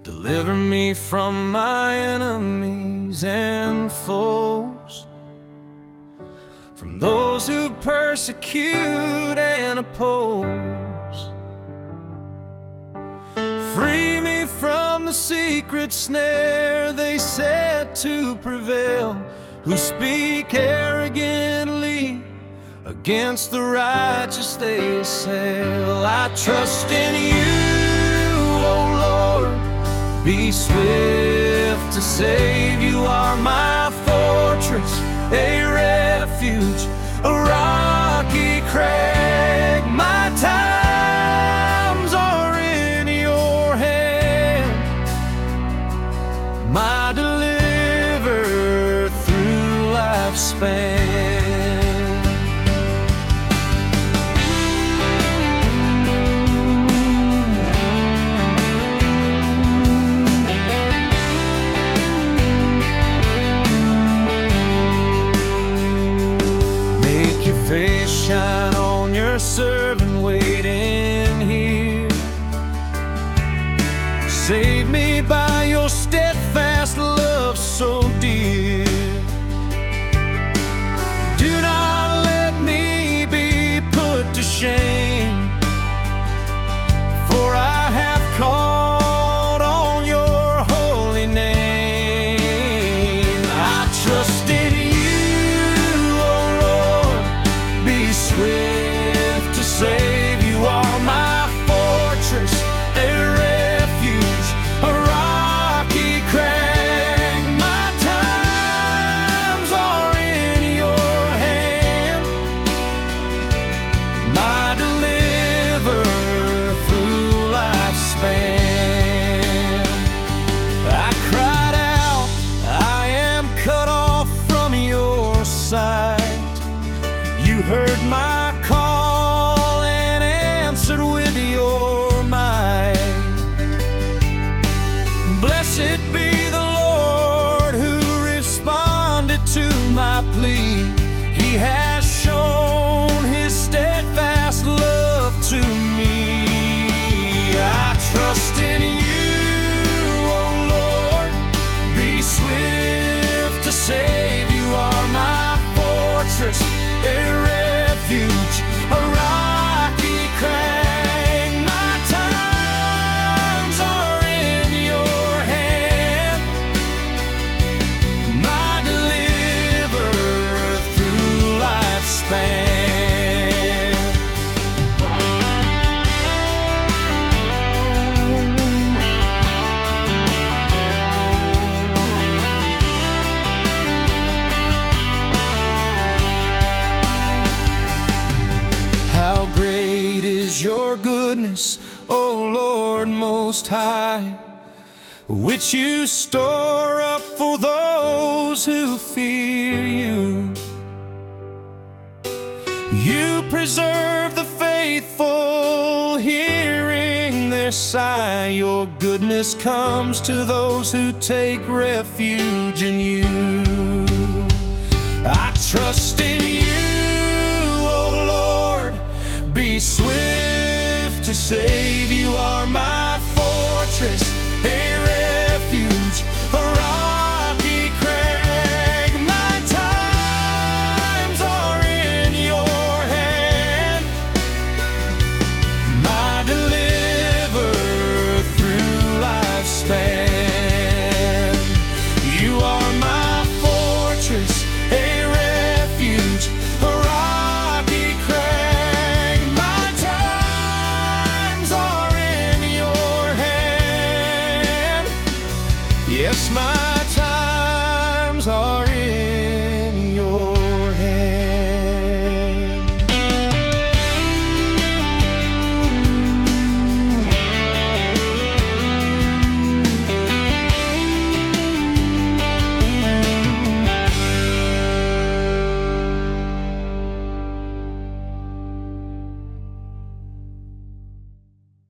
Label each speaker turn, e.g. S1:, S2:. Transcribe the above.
S1: Deliver me from my enemies and foes, from those who persecute and oppose. Free me from the secret snare they set to prevail, who speak arrogantly against the righteous they assail. I trust in you, O Lord. Be swift to save. You are my fortress, a refuge, a rocky crag. My times are in your hand, my deliverer through life's span. Face shine on your servant waiting here. Save me by your steadfast love so dear. Do not let me be put to shame, for I have called on your holy name. I trust in you, swift to save. You are my fortress, a refuge, a rocky crag. My times are in your hand, my deliverer through life's span. I cried out, I am cut off from your sight. You heard my call and answered with your might. Blessed be the Lord who responded to my plea. He has shown his steadfast love to me. I trust in you, O Lord. Be swift to save. You are my fortress, a refuge, a rocky crag. My times are in your hand, my deliverer through life's span. How great is your goodness, O Lord Most High, which you store up for those who fear you. You preserve the faithful, hearing their sigh. Your goodness comes to those who take refuge in you. I trust in you, O Lord. Be swift to save. You are my fortress,